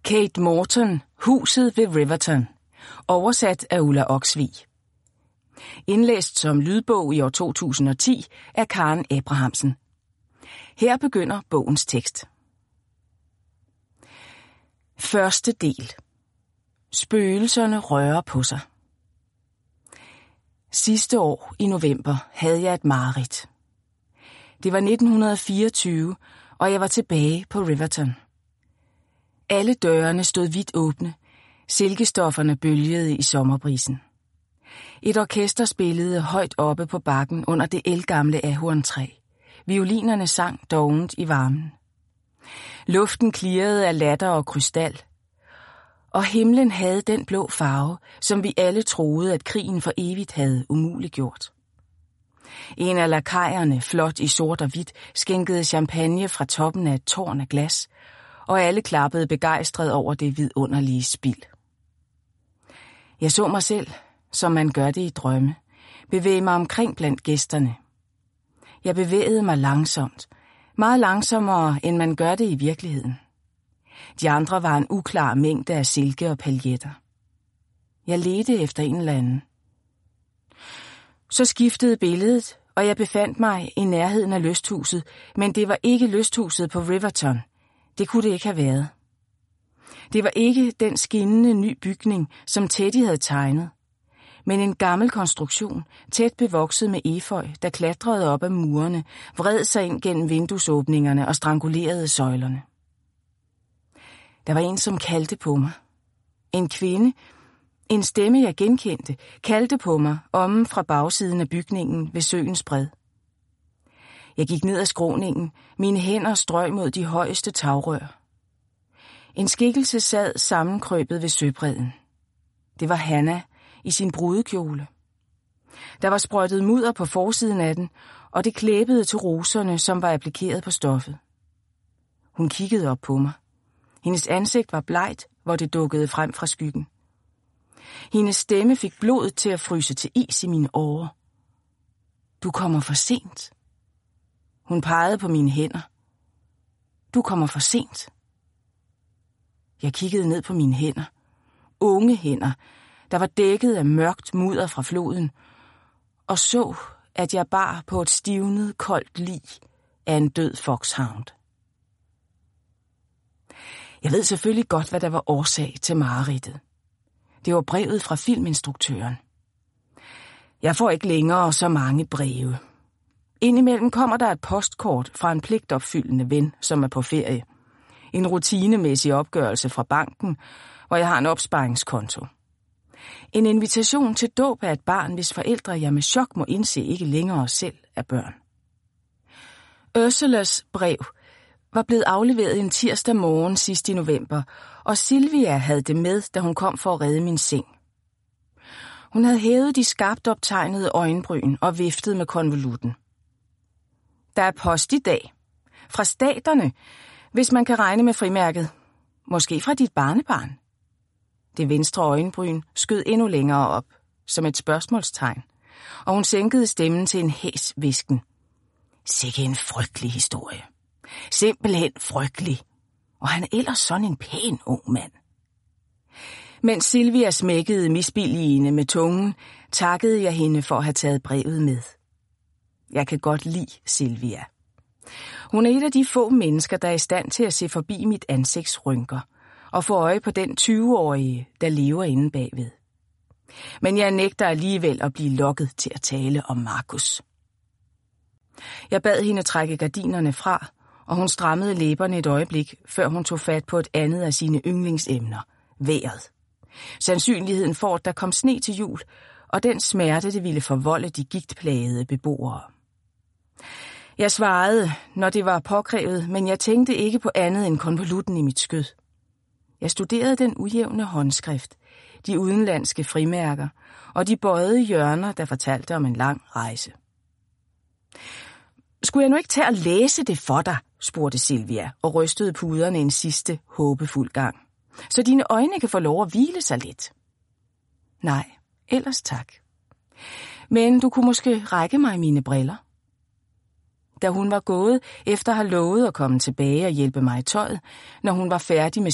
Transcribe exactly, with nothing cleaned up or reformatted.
Kate Morton, Huset ved Riverton. Oversat af Ulla Oksvig. Indlæst som lydbog i år to tusind og ti af Karen Abrahamsen. Her begynder bogens tekst. Første del. Spøgelserne rører på sig. Sidste år i november havde jeg et mareridt. Det var nitten fireogtyve, og jeg var tilbage på Riverton. Alle dørene stod vidt åbne. Silkestofferne bølgede i sommerbrisen. Et orkester spillede højt oppe på bakken under det ældgamle ahorntræ. Violinerne sang dovent i varmen. Luften klirrede af latter og krystal. Og himlen havde den blå farve, som vi alle troede, at krigen for evigt havde umuliggjort. En af lakajerne, flot i sort og hvidt, skænkede champagne fra toppen af et tårn af glas, og alle klappede begejstret over det vidunderlige spild. Jeg så mig selv, som man gør det i drømme, bevæge mig omkring blandt gæsterne. Jeg bevægede mig langsomt, meget langsommere, end man gør det i virkeligheden. De andre var en uklar mængde af silke og paljetter. Jeg ledte efter en eller anden. Så skiftede billedet, og jeg befandt mig i nærheden af lysthuset, men det var ikke lysthuset på Riverton. Det kunne det ikke have været. Det var ikke den skinnende ny bygning, som Teddy havde tegnet, men en gammel konstruktion, tæt bevokset med efeu, der klatrede op ad murene, vred sig ind gennem vinduesåbningerne og strangulerede søjlerne. Der var en, som kaldte på mig. En kvinde, en stemme jeg genkendte, kaldte på mig omme fra bagsiden af bygningen ved søens bred. Jeg gik ned ad skråningen, mine hænder strøg mod de højeste tagrør. En skikkelse sad sammenkrøbet ved søbredden. Det var Hanna i sin brudekjole. Der var sprøjtet mudder på forsiden af den, og det klæbede til roserne, som var applikeret på stoffet. Hun kiggede op på mig. Hendes ansigt var blegt, hvor det dukkede frem fra skyggen. Hendes stemme fik blodet til at fryse til is i mine årer. Du kommer for sent. Hun pegede på mine hænder. Du kommer for sent. Jeg kiggede ned på mine hænder. Unge hænder, der var dækket af mørkt mudder fra floden, og så, at jeg bar på et stivnet, koldt lig af en død foxhound. Jeg ved selvfølgelig godt, hvad der var årsag til mareridtet. Det var brevet fra filminstruktøren. Jeg får ikke længere så mange breve. Indimellem kommer der et postkort fra en pligtopfyldende ven, som er på ferie. En rutinemæssig opgørelse fra banken, hvor jeg har en opsparingskonto. En invitation til dåb af et barn, hvis forældre jeg med chok må indse ikke længere selv er børn. Ursulas brev var blevet afleveret en tirsdag morgen sidst i november, og Silvia havde det med, da hun kom for at redde min seng. Hun havde hævet de skarpt optegnede øjenbryn og viftet med konvolutten. Der er post i dag. Fra staterne, hvis man kan regne med frimærket. Måske fra dit barnebarn. Det venstre øjenbryn skød endnu længere op, som et spørgsmålstegn, og hun sænkede stemmen til en hæs hvisken. Sikke en frygtelig historie. Simpelthen frygtelig. Og han er ellers sådan en pæn ung mand. Mens Silvia smækkede misbilligende med tungen, takkede jeg hende for at have taget brevet med. Jeg kan godt lide Silvia. Hun er et af de få mennesker, der er i stand til at se forbi mit ansigtsrynker og få øje på den tyve-årige, der lever inde bagved. Men jeg nægter alligevel at blive lokket til at tale om Markus. Jeg bad hende trække gardinerne fra, og hun strammede læberne et øjeblik, før hun tog fat på et andet af sine yndlingsemner, vejret. Sandsynligheden for, at der kom sne til jul, og den smerte, det ville forvolde de gigtplagede beboere. Jeg svarede, når det var påkrævet, men jeg tænkte ikke på andet end konvolutten i mit skød. Jeg studerede den ujævne håndskrift, de udenlandske frimærker og de bøjede hjørner, der fortalte om en lang rejse. Skulle jeg nu ikke tage og læse det for dig, spurgte Silvia og rystede puderne en sidste håbefuld gang, så dine øjne kan få lov at hvile sig lidt. Nej, ellers tak. Men du kunne måske række mig mine briller. Da hun var gået, efter at have lovet at komme tilbage og hjælpe mig i tøjet, når hun var færdig med